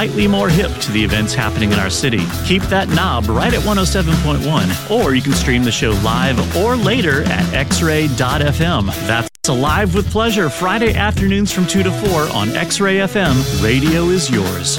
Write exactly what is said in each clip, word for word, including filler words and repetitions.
slightly more hip to the events happening in our city. Keep that knob right at one oh seven point one, or you can stream the show live or later at x ray dot f m. That's Alive with Pleasure, Friday afternoons from two to four on X-Ray F M. Radio is yours.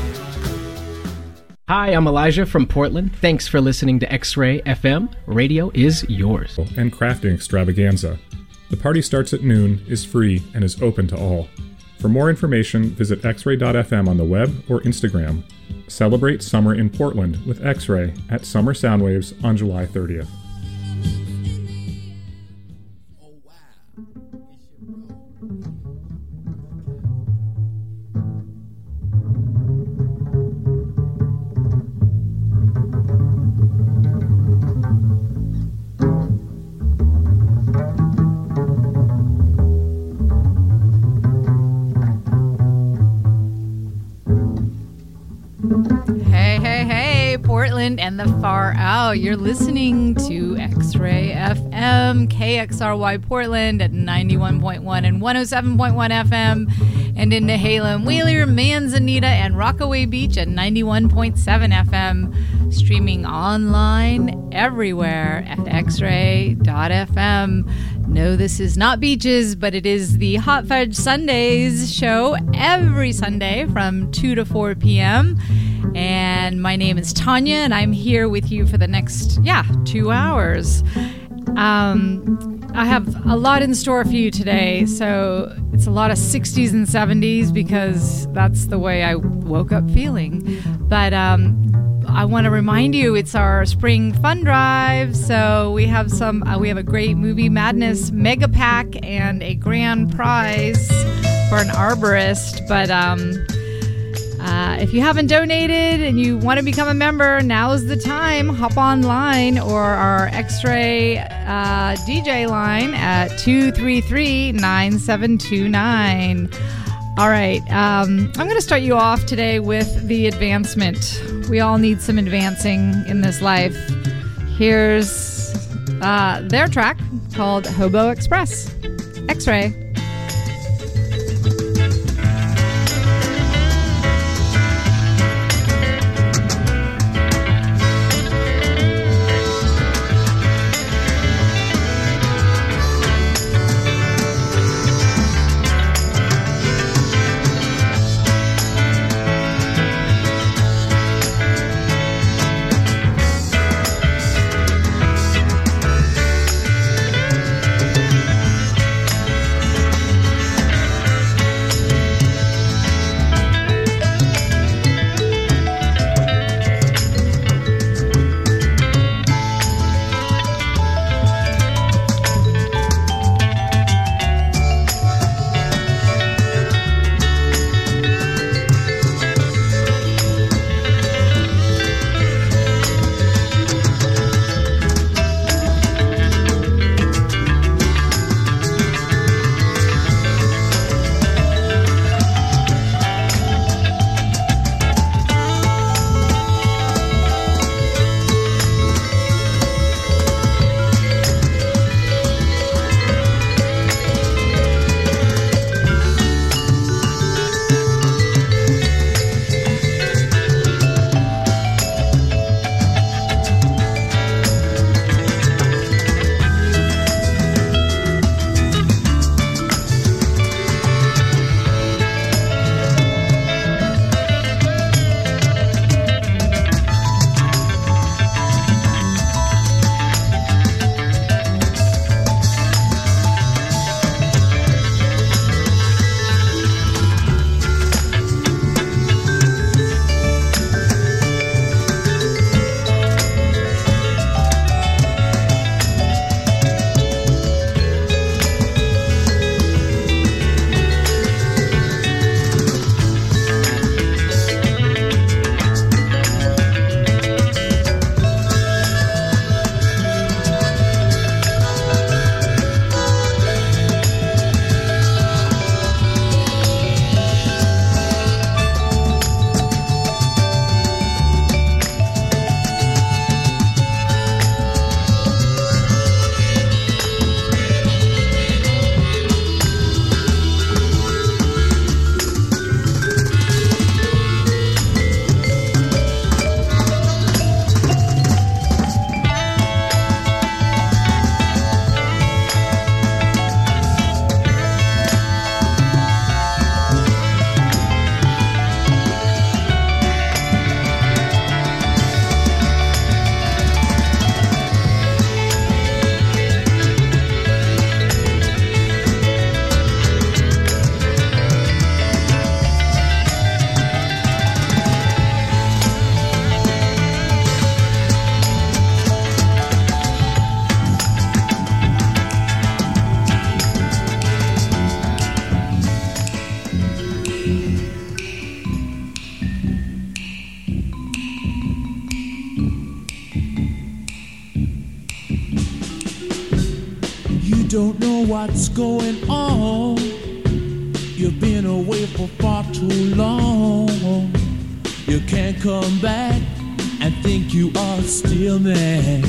Hi, I'm Elijah from Portland. Thanks for listening to X-Ray F M. Radio is yours. And crafting extravaganza. The party starts at noon, is free, and is open to all. For more information, visit x ray dot f m on the web or Instagram. Celebrate summer in Portland with X-Ray at Summer Soundwaves on July thirtieth. And the far out. You're listening to X-Ray F M, K X R Y Portland at ninety-one point one and one oh seven point one F M, and in Nehalem, Wheeler, Manzanita, and Rockaway Beach at ninety-one point seven F M. Streaming online everywhere at x ray dot f m. No, this is not beaches, but it is the Hot Fudge Sundays show every Sunday from two to four p.m. And my name is Tanya, and I'm here with you for the next, yeah, two hours. Um, I have a lot in store for you today, so it's a lot of sixties and seventies because that's the way I woke up feeling. But um, I want to remind you, it's our spring fun drive, so we have some. Uh, we have a great Movie Madness mega pack and a grand prize for an arborist. But um, uh, if you haven't donated and you want to become a member, now is the time. Hop online or our X-Ray uh, D J line at two three three, nine seven two nine. All right, um, I'm going to start you off today with the advancement. We all need some advancing in this life. Here's uh, their track called Hobo Express. X-Ray. don't know what's going on. You've been away for far too long. You can't come back and think you are still there.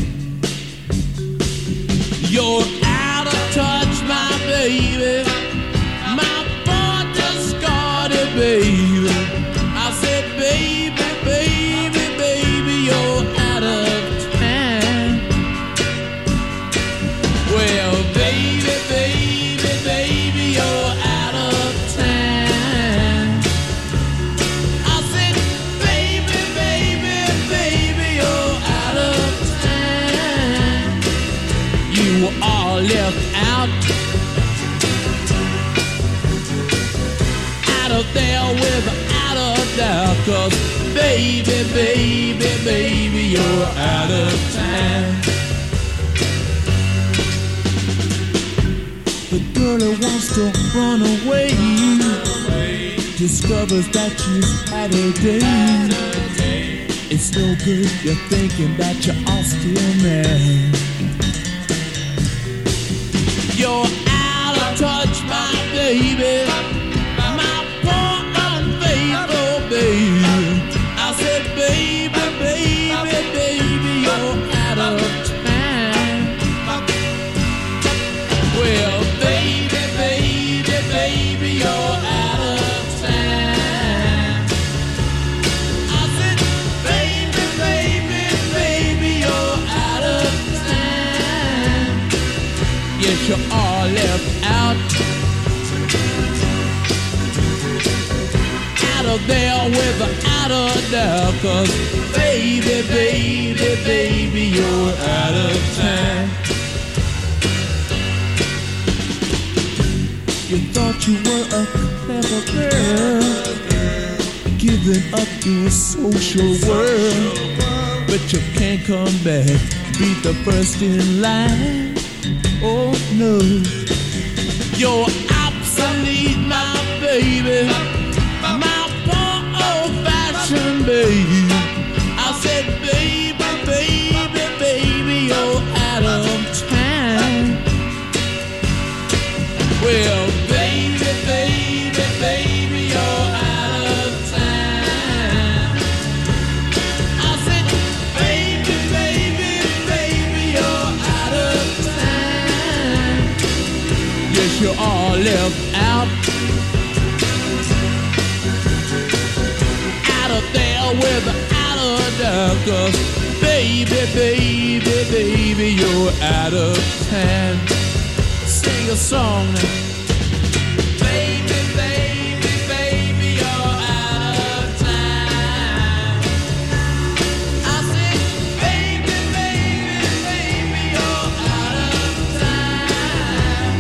You're out of touch, my baby. My boy just got it, baby. I said, baby, baby, baby, you're out of time. Well, baby, baby, baby, you're out of time. I said, baby, baby, baby, you're out of time. You are left out, out of there without a doubt. 'Cause baby, baby, baby, you're out of time. The girl who wants to run away discovers that she's had a day. It's no good, you're thinking that you are still mad. You're out of touch, my baby. My poor unfaithful baby. I said, baby, baby, baby, you're out of time. Well, baby, baby, baby, you're out of time. I said, baby, baby, baby, you're out of time. Yes, you are left out, out of there without a doubt. 'Cause baby, baby, baby, you're out of time. You thought you were a clever girl, giving up your social world, but you can't come back, be the first in line. Oh no, you're obsolete, my baby, my poor old-fashioned baby. I said, baby, baby, baby, you're out of time. Well, baby, baby, baby, you're out of time. I said, baby, baby, baby, you're out of time. Yes, you are left out, out of there without a doubt. 'Cause baby, baby, baby, you're out of time. Sing a song now. Baby, baby, baby, you're out of time. I said, baby, baby, baby, you're out of time.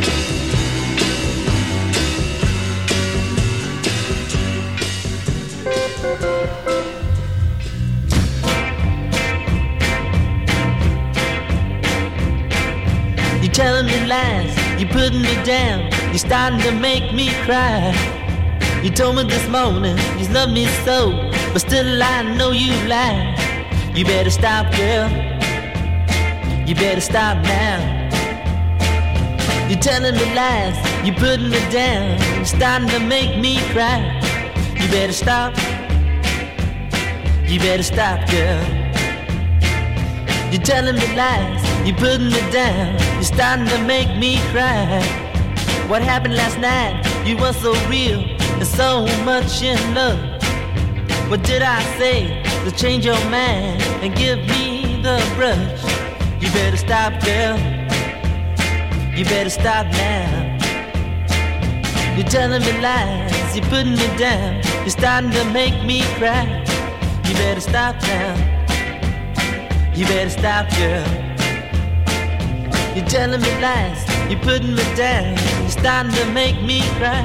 You're telling me lies, you're putting me down, you're starting to make me cry. You told me this morning you love me so, but still I know you lie. You better stop, girl, you better stop now. You're telling me lies, you're putting me down, you're starting to make me cry. You better stop, you better stop, girl. You're telling me lies, you're putting me down, you're starting to make me cry. What happened last night? You were so real and so much in love. What did I say to change your mind and give me the brush? You better stop, girl, you better stop now. You're telling me lies, you're putting me down, you're starting to make me cry. You better stop now, you better stop, girl. You're telling me lies, you're putting me down, you're starting to make me cry.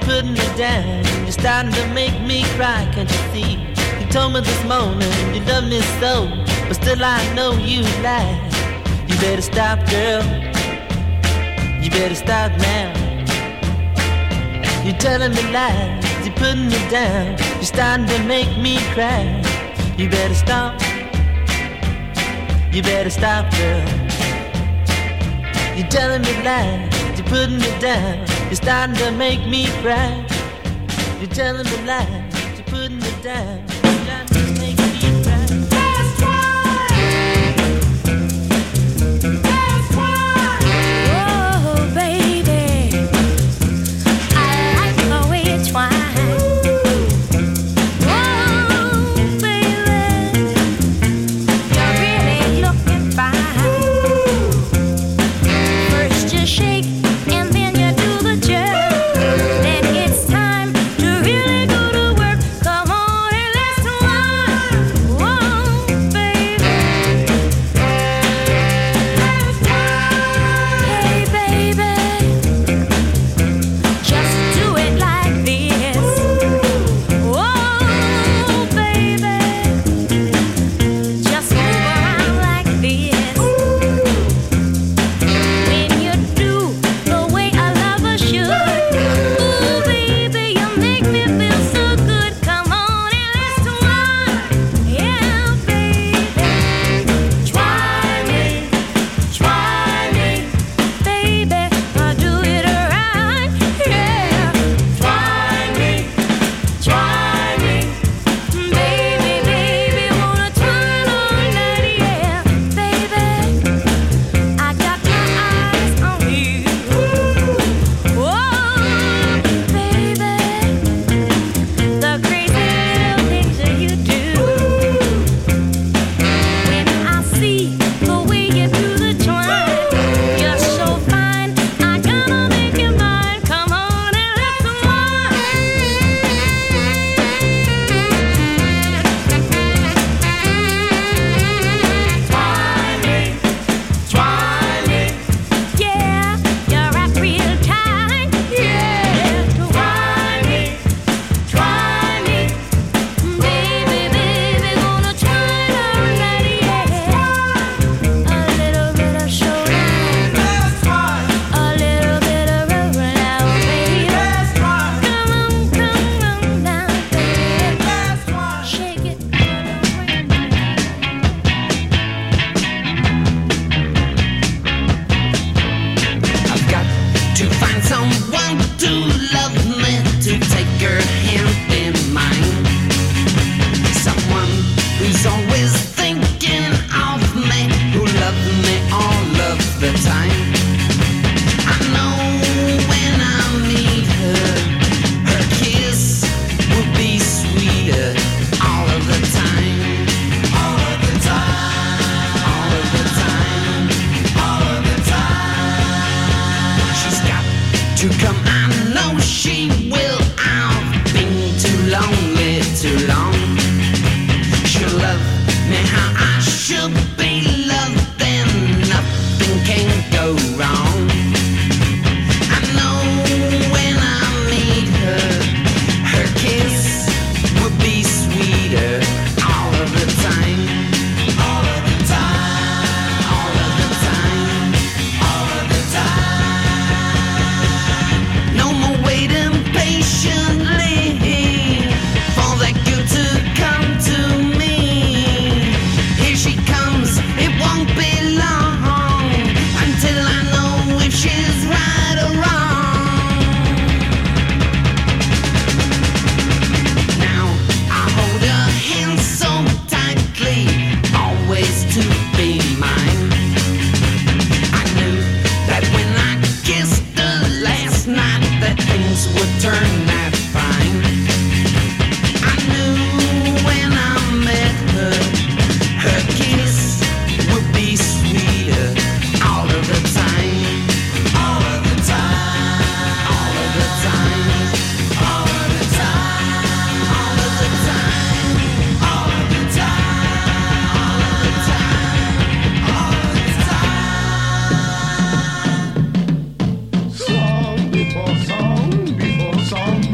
putting me down. You're starting to make me cry, can't you see? You told me this morning you love me so, but still I know you lie. You better stop, girl. You better stop now. You're telling me lies, you're putting me down. You're starting to make me cry. You better stop. You better stop, girl. You're telling me lies, you're putting me down. You're starting to make me cry. You're telling me lies, you're putting me down. You're starting to make me cry. That's why. That's why. Oh, baby, I like the way you twine. Oh, baby, you're really looking fine. First you shake and then you do the jerk. Then it's time to really go to work. Come on and let's twine. Oh, baby, hey baby, just do it like this. Oh, baby, just move around like this. When you do the way a lover should, ooh baby, you make me feel so good. Come on and let's twine, yeah baby. Try me, try me, baby, I'll do it right, yeah. Try me, try me, baby, baby, wanna twine all night, yeah, baby. I got my eyes on you. Whoa, baby, the crazy little things that you do. When I see the way you do the twine, you're so fine, I gotta make you mine. Come on and let's twine. Twine me, twine me, yeah, you're right real tight, yeah. Twine me, twine me, baby, baby, gonna twine all night, yeah. A little bit of showdown, a little bit of rubber now, baby. Come on, come on now, baby. Shake it. I've got to find someone to love me, to take her hand in mine. Someone who's always thinking of me, who loves me all of the time. I know when I meet her, her kiss will be sweeter all of the time. All of the time. All of the time. All of the time. She's got to come, I know she will. I've been too lonely, too long. She'll love me how I should be loved, then nothing can go wrong. I know when I meet her, her kiss will be sweeter all of the time. All of the time. All of the time. All of the time. No more waiting patiently for that girl to come to me. Here she comes, it won't be long until I know if she's right or wrong. Now I hold her hand so tightly, always to be mine. I knew that when I kissed her last night, that things would turn out fine. I knew when I met her, her kiss would be sweeter all of the time. All of the time. All of the time. All of the time. All of the time. All of the time. All of the time. All of the time. Song before song before song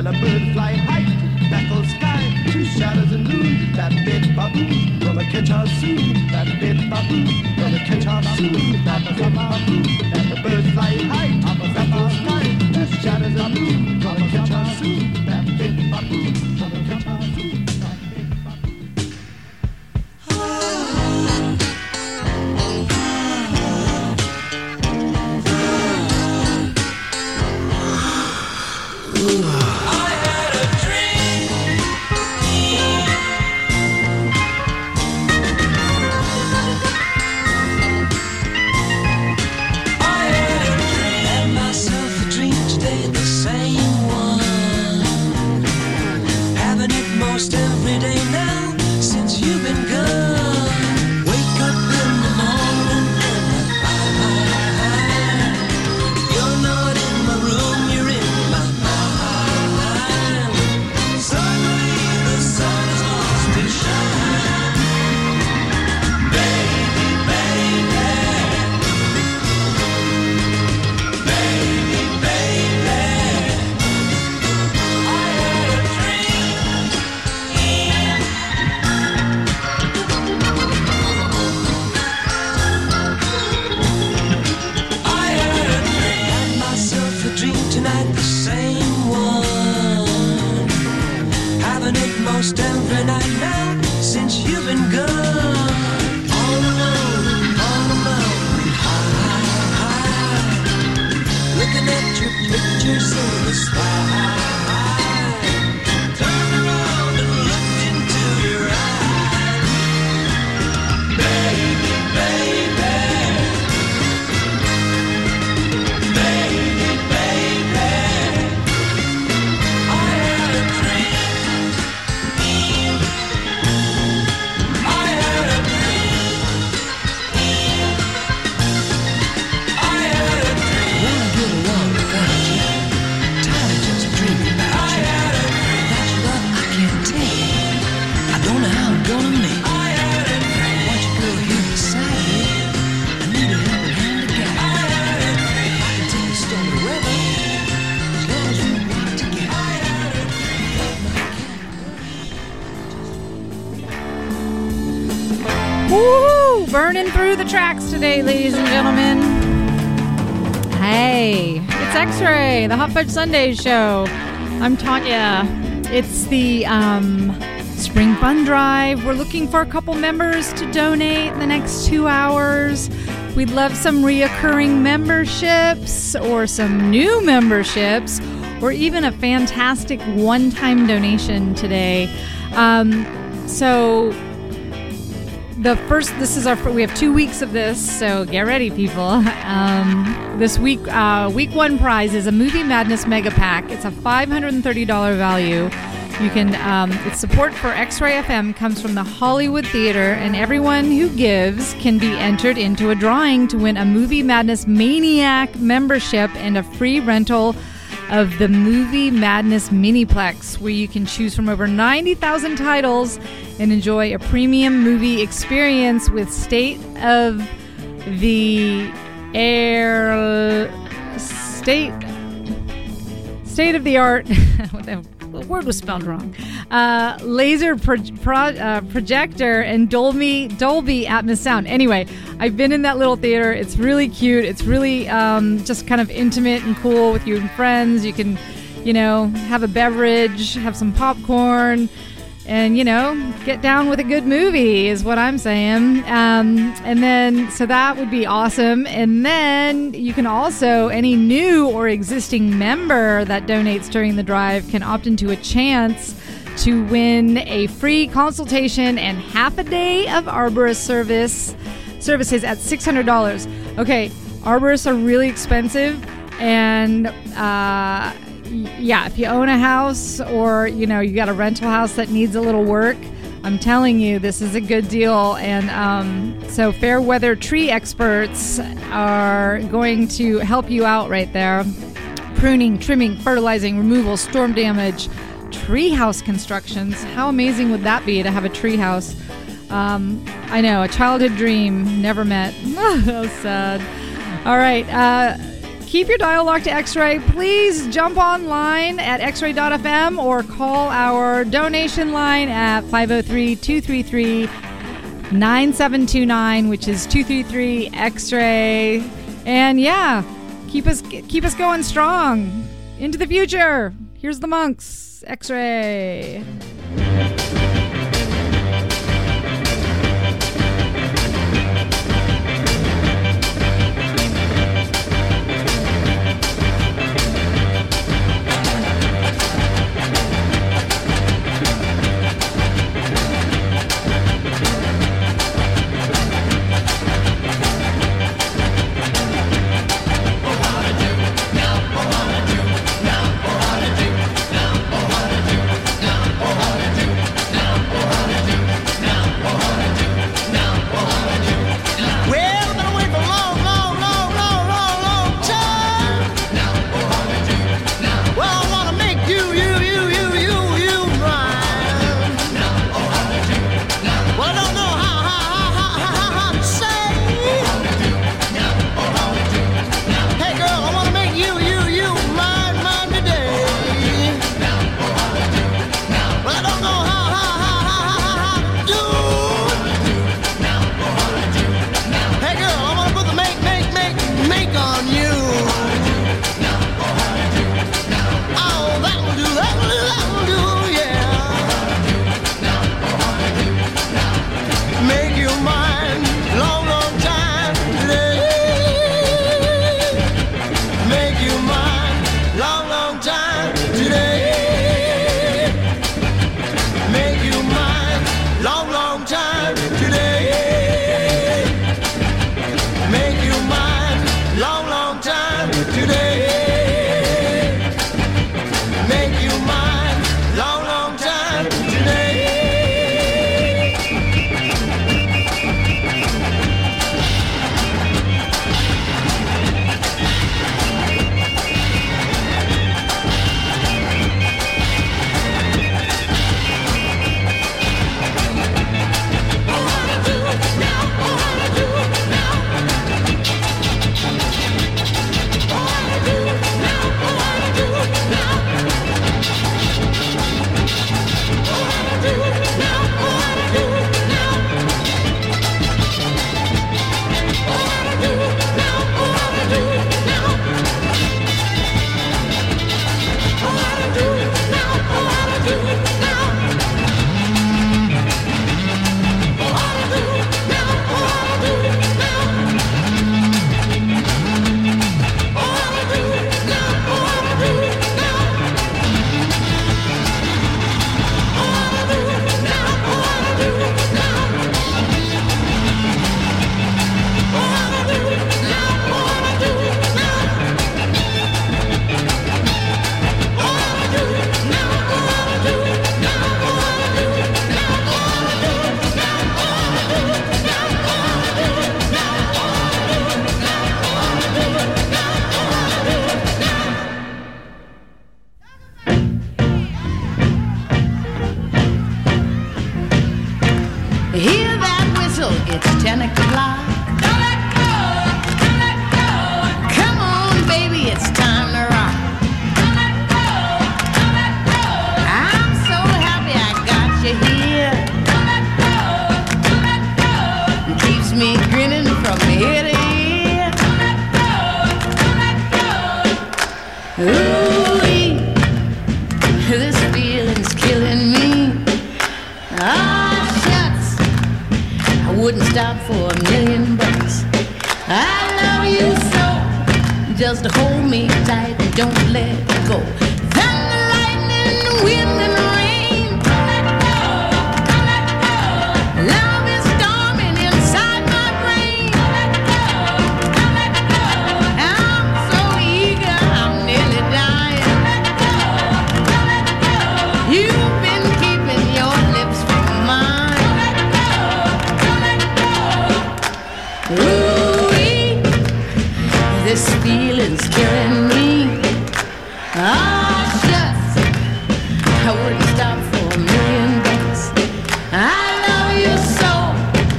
Yellow bird fly high to battle sky. Two shadows and moon, that bit baboon. Gonna catch her soon, that bit baboon. Gonna catch her soon, that bit baboon. Yellow bird fly high to battle sky. Two shadows and moon, gonna catch her soon, that bit baboon. Gonna catch her soon, that bit baboon. Every day now since you've been gone. Wake up in the morning and I, you're not in my room, you're in my mind. Suddenly the sun has lost its shine. Baby, baby, baby, baby, I had a dream. Tonight, the same one. Having it most every night now since you've been gone. All alone, all alone, high, high. Looking at your pictures in the sky. Turn around and look into your eyes. Baby, baby. Woo! Burning through the tracks today, ladies and gentlemen. Hey, it's X-Ray, the Hot Fudge Sundays show. I'm Tanya. It's the um, Spring Fun Drive. We're looking for a couple members to donate in the next two hours. We'd love some reoccurring memberships or some new memberships or even a fantastic one-time donation today. Um, so... The first, this is our, we have two weeks of this, so get ready, people. Um, this week, uh, week one prize is a Movie Madness Mega Pack. It's a five hundred thirty dollars value. You can, um, its support for X-Ray F M comes from the Hollywood Theater, and everyone who gives can be entered into a drawing to win a Movie Madness Maniac membership and a free rental of the Movie Madness Miniplex, where you can choose from over ninety thousand titles and enjoy a premium movie experience with state of the air state state of the art what the, the word was spelled wrong uh, laser pro, pro, uh, projector and Dolby Dolby Atmos sound. Anyway, I've been in that little theater. It's really cute. It's really um, just kind of intimate and cool with you and friends. You can, you know, have a beverage, have some popcorn, and, you know, get down with a good movie is what I'm saying. Um, and then, so that would be awesome. And then you can also, any new or existing member that donates during the drive can opt into a chance to win a free consultation and half a day of arborist service services at six hundred dollars. Okay, arborists are really expensive, and uh, yeah, if you own a house or, you know, you got a rental house that needs a little work, I'm telling you, this is a good deal. And um, so Fairweather Tree Experts are going to help you out right there. Pruning, trimming, fertilizing, removal, storm damage, treehouse constructions. How amazing would that be to have a treehouse? Um, I know, a childhood dream, never met. How sad. All right. Uh, keep your dial locked to X-Ray. Please jump online at x ray dot f m or call our donation line at five oh three, two three three, nine seven two nine, which is two three three X-Ray. And yeah, keep us keep us going strong into the future. Here's the Monks, X-Ray.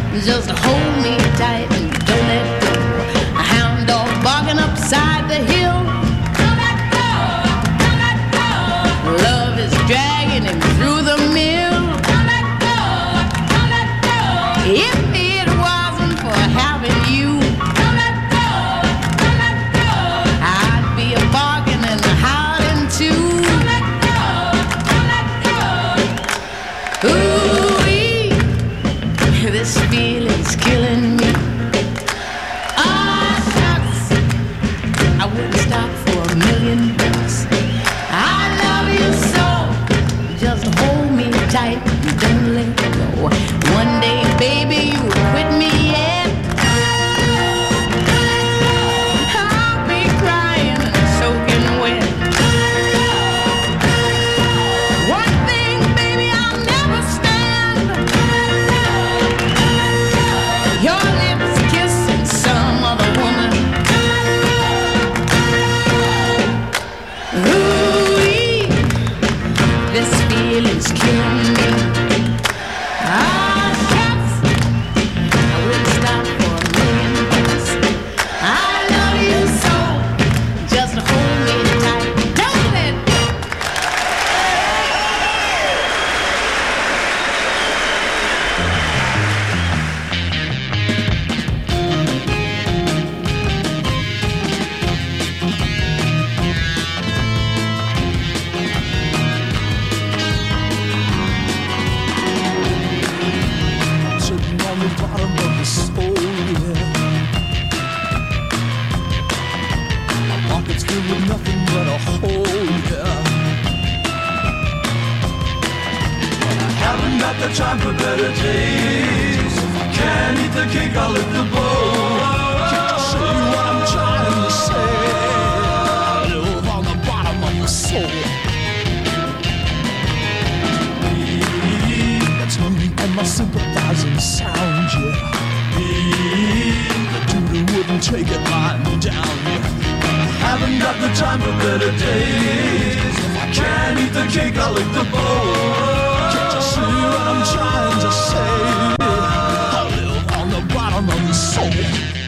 Just hold me tight and don't let go. A hound dog barking upside the hill. got the time for better days. Can't eat the cake, I'll lick the bowl. Can't you see what I'm trying to say? I live on the bottom of your soul. That's me and my sympathizing sound, yeah. The dude who wouldn't take it lying down, yeah. Haven't got the time for better days. Can't eat the cake, I'll lick the bowl. Can't you see what I'm trying to say? I live on the bottom of the soul.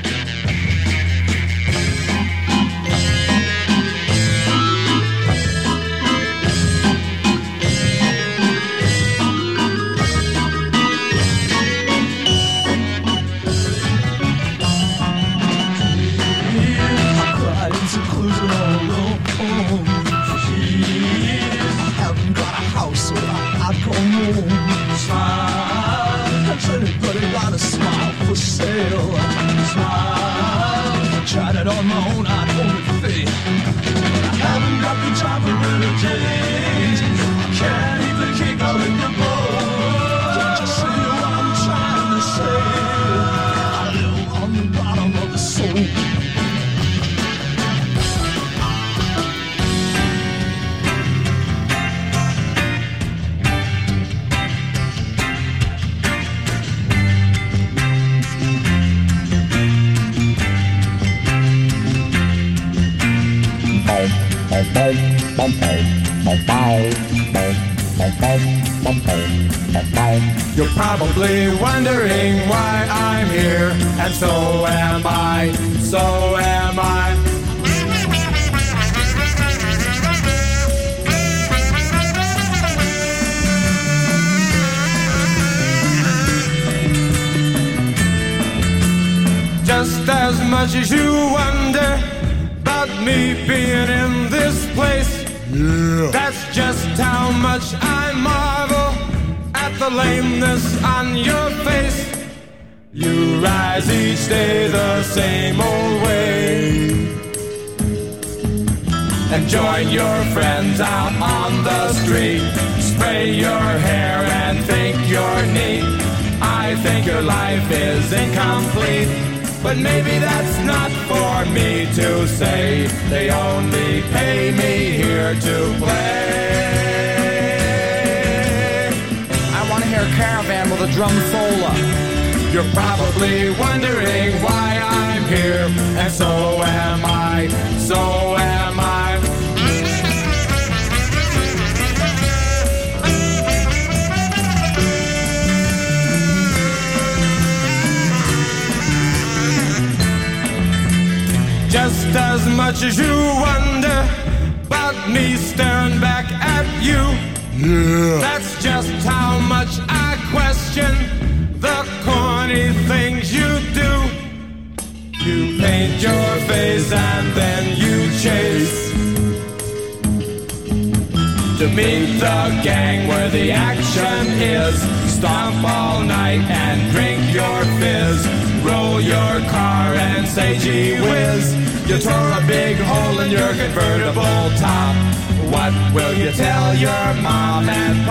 Tried it on my own, I don't think I haven't got the time for better days. Can't eat the cake, I'll lick the bowl. Can't you see what I'm trying to say? I live on the bottom of the soul. You're probably wondering why I'm here, and so am I, so am I. Just as much as you wonder about me being in this place, yeah. That's just how much I marvel at the lameness on your face. You rise each day the same old way, and join your friends out on the street. Spray your hair and think you're neat. I think your life is incomplete, but maybe that's not for me to say. They only pay me here to play. I want to hear Caravan with a drum solo. You're probably wondering why I'm here, and so am I, so am I. Just as much as you wonder about me staring back at you, yeah. That's just how much I question the corny things you do. You paint your face and then you chase to meet the gang where the action is. Stomp all night and drink your fizz. Roll your car and say gee whiz. You tore a big hole in your convertible top. What will you tell your mom and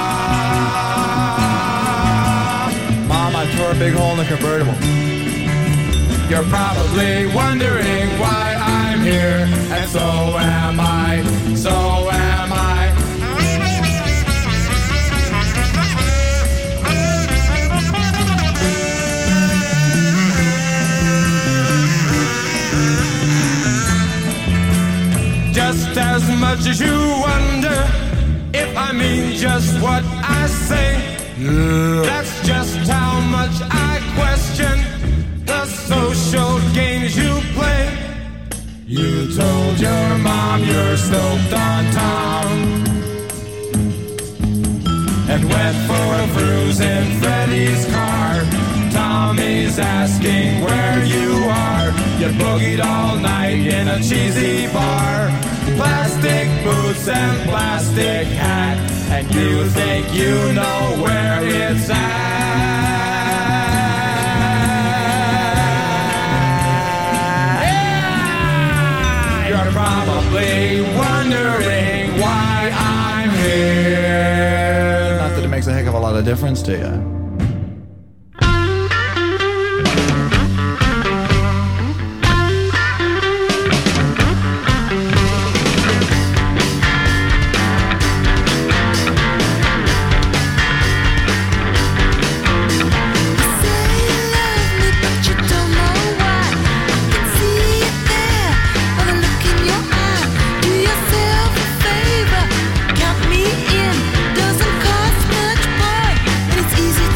pop? Mom, I tore a big hole in the convertible. You're probably wondering why I'm here, and so am I, so am I. Just as much as you wonder if I mean just what I say, yeah. That's just how much I question the social games you play. You told your mom you're stoked on Tom and went for a cruise in Freddie's car. Tommy's asking where you are. You boogied all night in a cheesy bar. Plastic boots and plastic hat, and you think you know where it's at. Yeah! You're probably wondering why I'm here. Not that it makes a heck of a lot of difference to you? Count me in, doesn't cost much, boy, and it's easy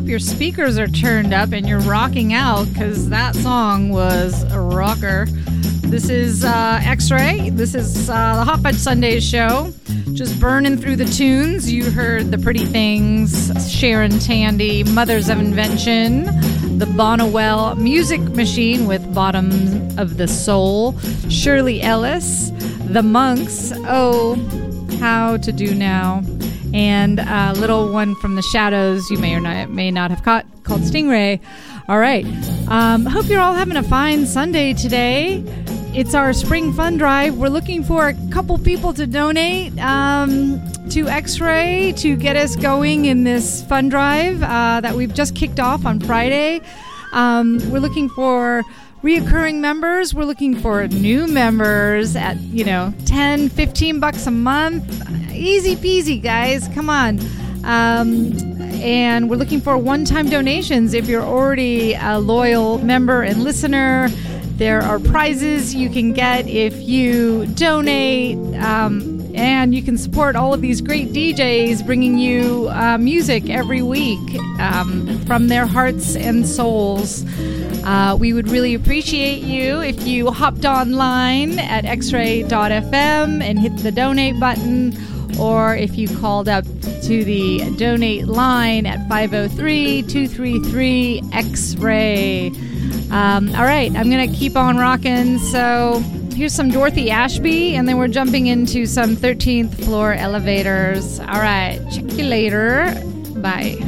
your speakers are turned up and you're rocking out, because that song was a rocker. This is uh, X-Ray. This is uh, the Hot Fudge Sundays show. Just burning through the tunes. You heard The Pretty Things, Sharon Tandy, Mothers of Invention, the Bonnewell Music Machine with Bottom of the Soul, Shirley Ellis, The Monks, Oh, How to Do Now, and a little one from the Shadows you may or not, may not have caught, called Stingray. All right. Um, hope you're all having a fine Sunday today. It's our spring fund drive. We're looking for a couple people to donate um, to X-Ray to get us going in this fund drive uh, that we've just kicked off on Friday. Um, we're looking for reoccurring members. We're looking for new members at, you know, ten, fifteen bucks a month. Easy peasy, guys. Come on. Um, and we're looking for one-time donations. If you're already a loyal member and listener, there are prizes you can get if you donate, um, and you can support all of these great D Js bringing you uh, music every week um, from their hearts and souls. Uh, we would really appreciate you if you hopped online at x ray dot f m and hit the donate button, or if you called up to the donate line at five oh three, two three three, X ray. Um, all right, I'm going to keep on rocking. So here's some Dorothy Ashby, and then we're jumping into some thirteenth floor elevators. All right, check you later. Bye.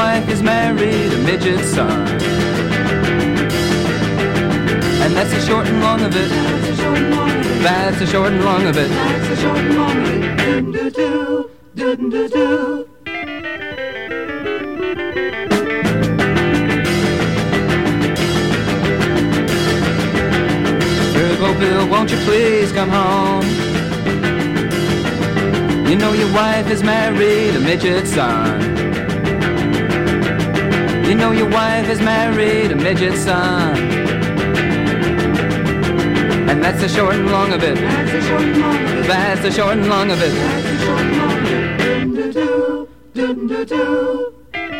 wife is married, a midget son. And that's the short and long of it. That's the short and long of it. That's the short and long of it. Do-do-do, do-do-do. Turbo Bill, won't you please come home? You know your wife is married, a midget son. You know your wife is married, a midget son. And that's the short and long of it. That's the short and long of it. That's the short and long of it. That's the short and long of it. Do-do-do, do-do-do.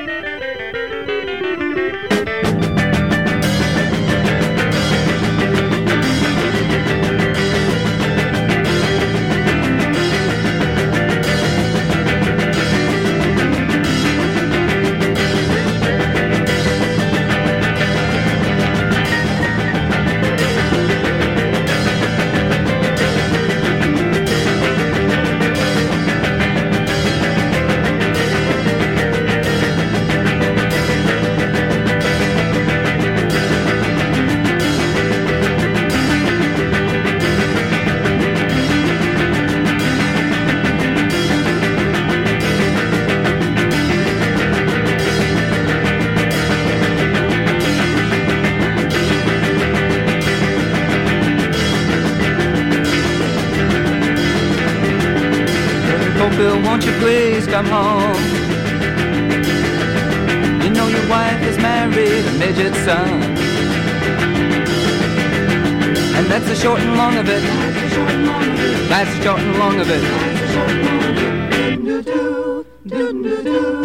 Bill, won't you please come home? You know your wife is married, a midget son. And that's the short and long of it. That's the short and long of it. Do-do-do, do-do-do.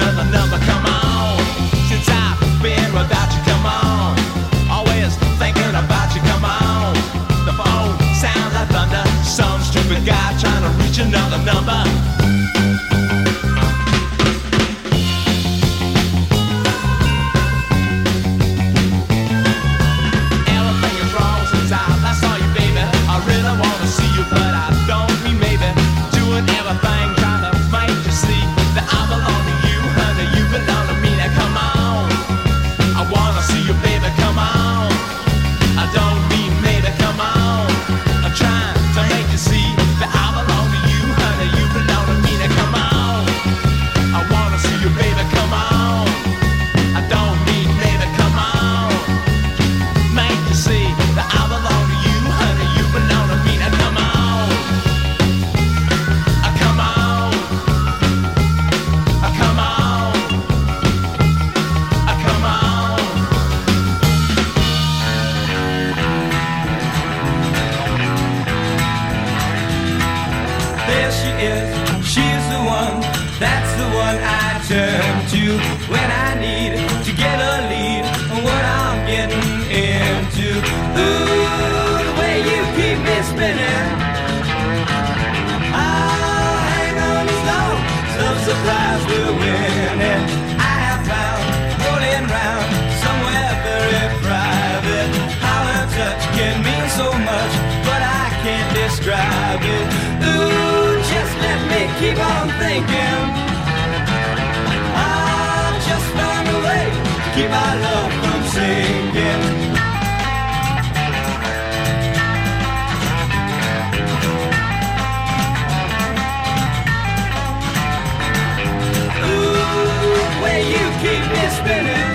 Thinking thinking. I just found a way to keep our love from sinking. Where you keep me spinning,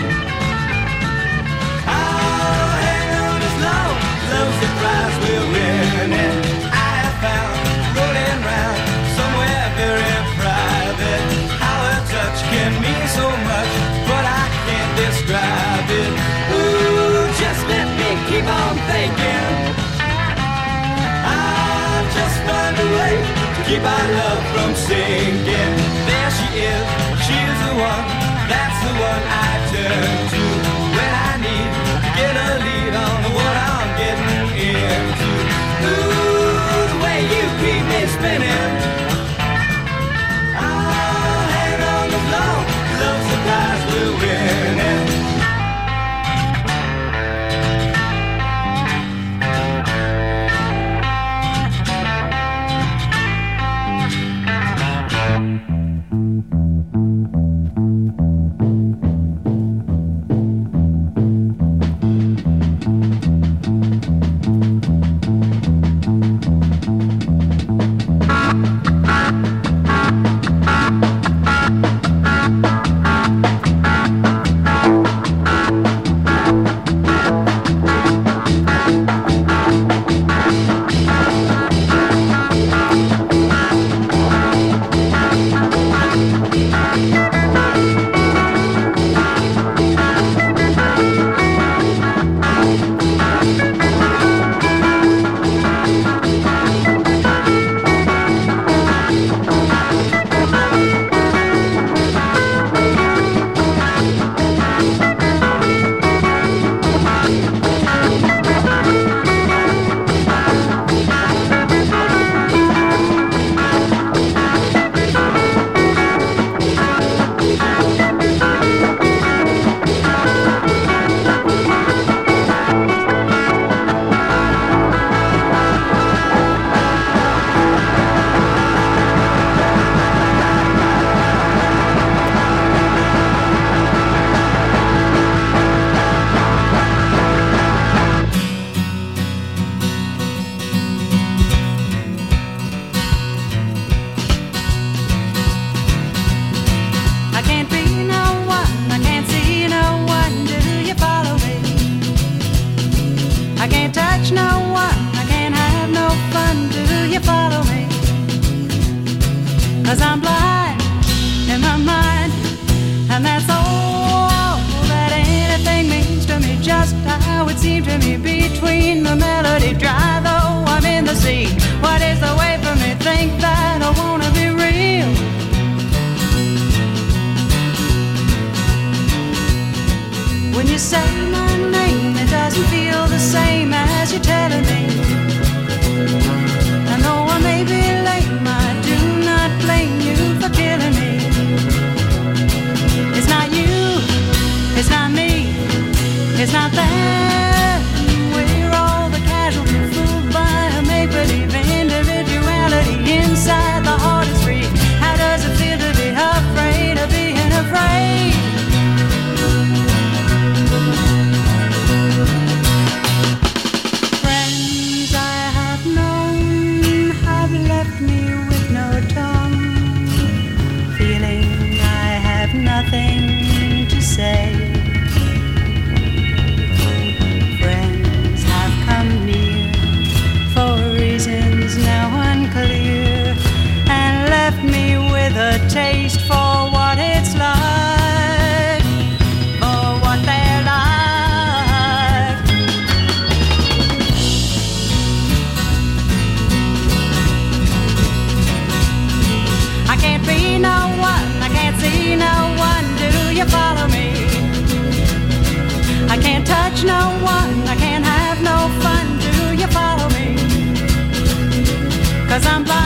I'll hang on as long as love's the prize we're winning. I have found, rolling round somewhere very private, how a touch can mean so much, but I can't describe it. Ooh, just let me keep on thinking. I'll just find a way to keep our love from sinking. There she is, she's the one, that's the one I turn to when I need to get a lead on what I'm getting into. Ooh, the way you keep me spinning, I'll hang on as long as love's the prize we're winning. Cause I'm blind.